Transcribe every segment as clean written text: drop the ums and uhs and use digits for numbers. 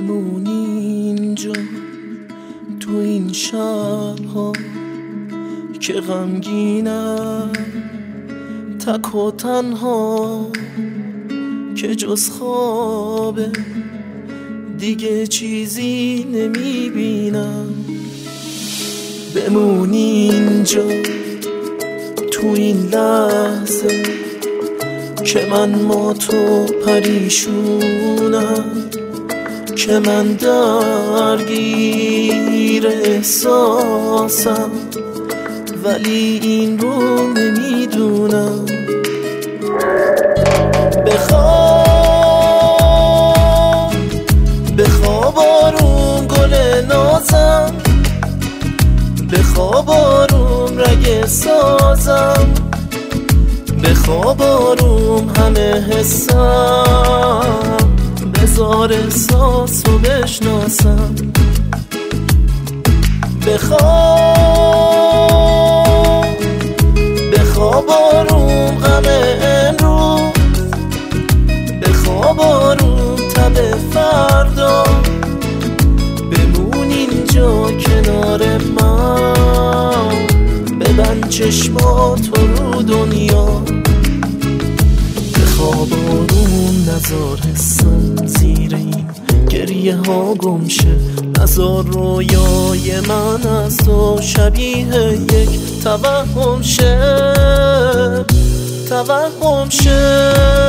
بمونی اینجا تو این شبها که غمگینم، تک و تنها که جز خوابه دیگه چیزی نمیبینم. بمونی اینجا تو این لحظه که من ما تو پریشونم، که من درگیر احساسم ولی این رو نمیدونم. بخواب آروم گل نازم، بخواب آروم رگ سازم، بخواب آروم همه حسم، بذار احساسو بشناسم. بخواب آروم غم امروز، بخواب آروم تب فردا، بمون اینجا کنار من، ببند چشماتو رو دنیا. بخواب آروم نزار حسم زیر این گریه ها گمشه، نزار رویای من از تو شبیه یک توهم شه.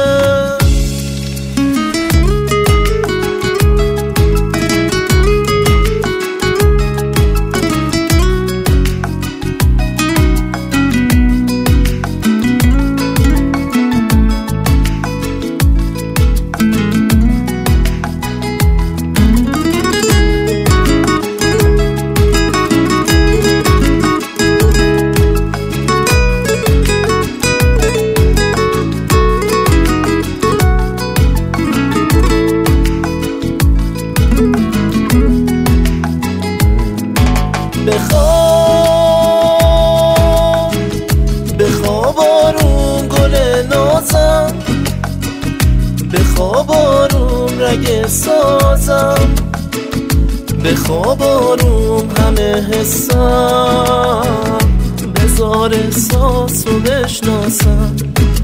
بخواب آروم گل نازم، بخواب آروم رگ سازم، بخواب آروم همه حسم، بذار احساسو بشناسم.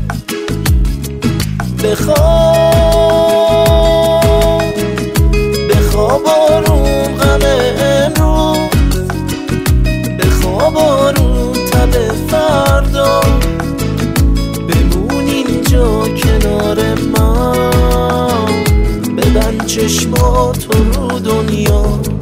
بخواب آروم غم امروز، بخواب آروم تب فردا، بمون اینجا کنار من، ببند چشماتو رو دنیا.